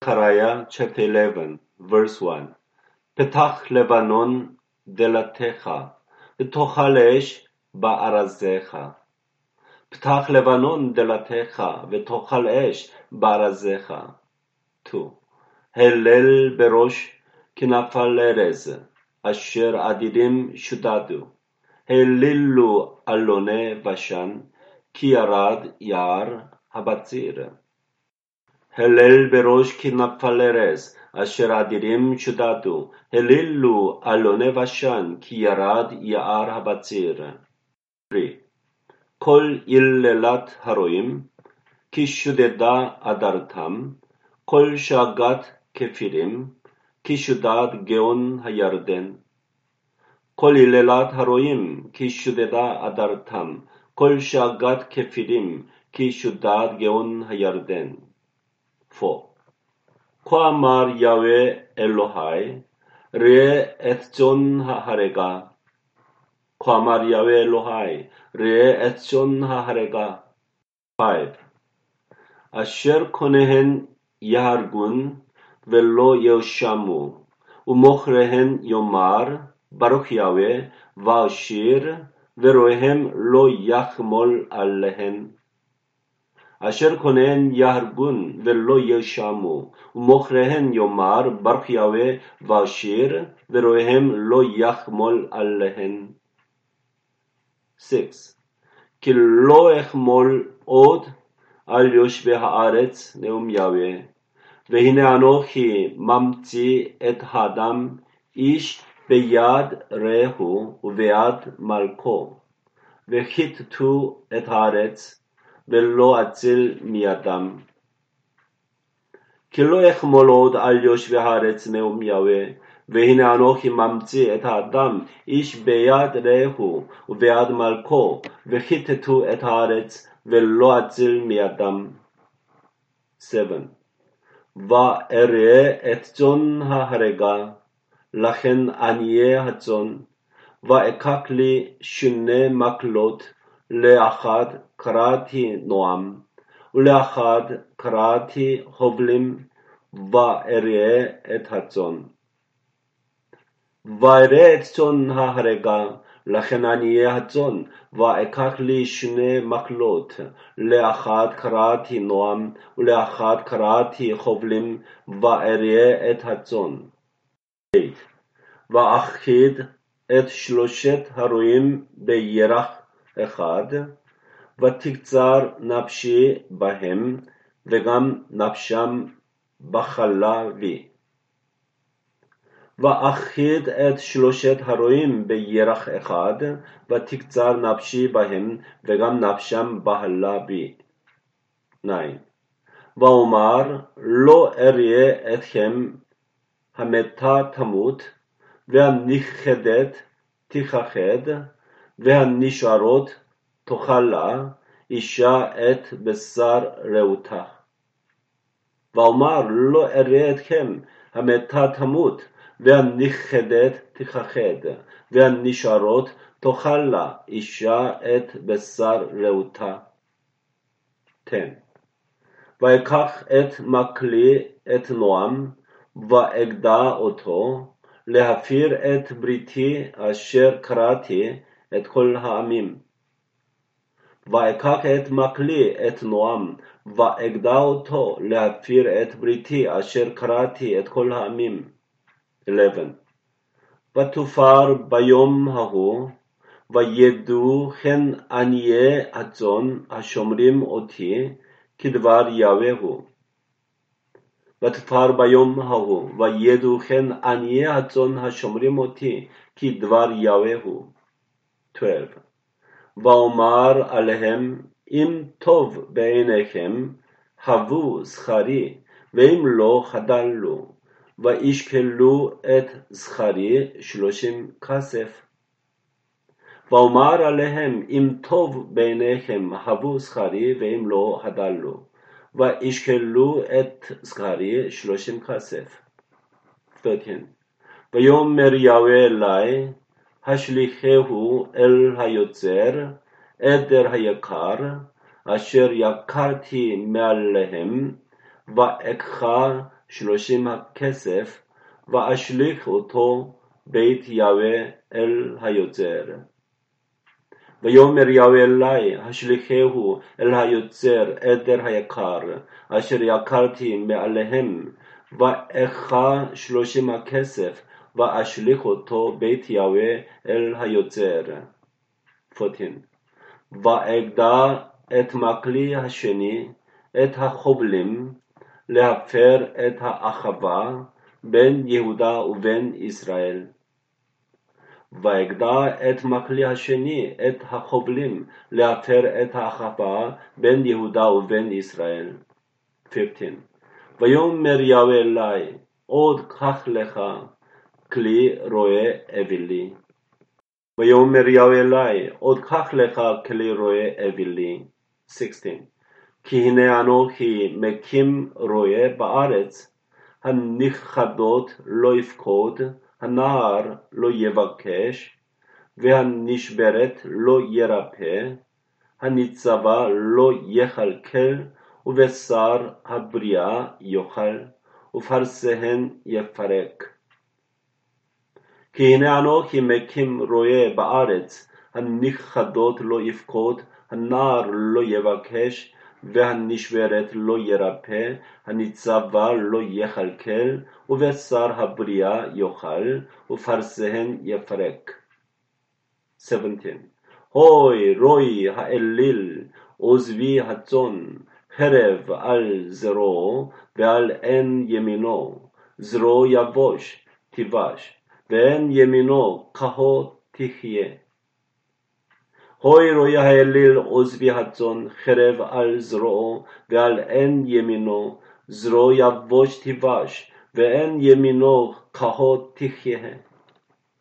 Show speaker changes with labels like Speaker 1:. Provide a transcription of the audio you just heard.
Speaker 1: Zechariah chapter 11, verse 1. פתח לבנון דלתך, ותאכל אש בארזיך. פתח לבנון דלתך, ותאכל אש בארזיך. 2. הלל בראש כנפל ארז, אשר אדירים שודדו. הלילו אלוני בשן, כי ירד יער הבציר. הלל בראש כנפל ארז, אשר אדירים שודדו. הלילו אלוני בשן, כי ירד יער הבציר. 3. כל יללת הרועים, כי שודדה אדרתם. כל שאגת כפירים, כי שודד גאון הירדן. כל יללת הרועים, כי שודדה אדרתם. כל שאגת כפירים, כי שודד גאון הירדן. 4. כה אמר יהוה אלוהי, ראה את צאן ההרגה. כה אמר יהוה אלוהי, ראה את צאן ההרגה. 5. אשר קוניהן יהרגון ולא יאשמו, ומוכריהן יאמר ברוך יהוה ואשיר, ורואיהם לא יחמול עליהן. אשר קוניהן יהרגון ולא יאשמו, ומוכריהן יאמר ברוך יהוה ואשיר, ורואיהם לא יחמול עליהן. 6. כי לא אחמול עוד על יושבי הארץ נאום יהוה, והנה אנוכי ממציא את האדם איש ביד רעהו וביד מלכו, וכיתתו את הארץ ולא אציל מידם. כי לא אחמול עוד על יושבי הארץ נאום יהוה, והנה אנוכי ממציא את האדם איש ביד רעהו וביד מלכו, וכיתתו את הארץ ולא אציל מידם. 7. ואראה את צאן ההרגה, לכן עניי הצאן, ואקח לי 2 מקלות, לאחד קראתי נועם, ולאחד קראתי חובלים, ואראה את הצאן. ואראה את צאן ההרגה, לכן עניי הצאן, ואקח לי 2 מקלות, לאחד קראתי נועם, ולאחד קראתי חובלים, ואראה את הצאן. 8. ואכחיד את 3 הרועים בירח אחד, ותקצר נפשי בהם, וגם נפשם בחלה בי. ואכחיד את 3 הרועים בירח אחד, ותקצר נפשי בהם, וגם נפשם בחלה בי. 9. ואומר לא אראה אתכם, המתה תמות, והנכחדת תכחד, והנשארות תאכלה, אישה את בשר רעותה. ואומר לא אראה אתכם, המתה תמות, והנכחדת תכחד, והנשארות תאכלה, אישה את בשר רעותה. 10. ואקח את מקלי את נועם, ואגדע אותו, להפיר את בריתי אשר קראתי את כל העמים. ואקח את מקלי את נועם, ואגדע אותו, להפיר את בריתי אשר קראתי את כל העמים. 11. ותופר ביום ההוא, וידעו כן עניי הצאן השומרים אותי, כדבר יהוה הוא. ותופר ביום ההוא, וידעו כן עניי הצאן השומרים אותי, כדבר יהוה הוא. 12. ואומר עליהם, אם טוב בעיניכם, הבו שכרי, ואם לא חדלו, וישקלו את שכרי 30 כסף. ואומר עליהם, אם טוב בעיניכם, הבו שכרי, ואם לא חדלו, וישקלו את שכרי 30 כסף. 13. ויאמר יהוה אלי, השליחהו אל היוצר, עדר היקר, אשר יקרתי מעליהם, ואקחה 30 הכסף, ואשליך אותו בית יהוה אל היוצר. ויאמר יהוה אלי, השליכהו אל היוצר עדר היקר, אשר יקרתי מעליהם, ואקחה 30 הכסף, ואשליך אותו בית יהוה אל היוצר. 14. ואגדע את מקלי השני, את החובלים, להפר את האחווה בין יהודה ובין ישראל. ואגדע את מקלי השני, את החובלים, להפר את האחווה בין יהודה ובין ישראל. 15. ויאמר יהוה אלי, עוד קח לך כלי רועה אווילי. ויאמר יהוה אלי, עוד קח לך כלי רועה אווילי. 16. כי הנה אנוכי מקים רועה בארץ, הנכחדות לא יפקוד, הנער לא יבקש, והנשברת לא ירפא, הניצבה לא יכלכל, ובשר הבריאה יאכל, ופרסיהן יפרק. כי הנה אנוכי מקים רועה בארץ, הנכחדות לא יפקוד, הנער לא יבקש, והנשברת לא ירפא, הניצבה לא יכלכל, ובשר הבריאה יאכל, ופרסיהן יפרק. 17. הוי רוי האליל, עוזבי הצאן, חרב על זרועו ועל עין ימינו, זרועו יבוש תיבש, ועין ימינו כהו תחיה. הוי רוי האליל, עוזבי הצאן, חרב על זרועו ועל עין ימינו, זרועו יבוש תיבש, ועין ימינו כהו תחיה.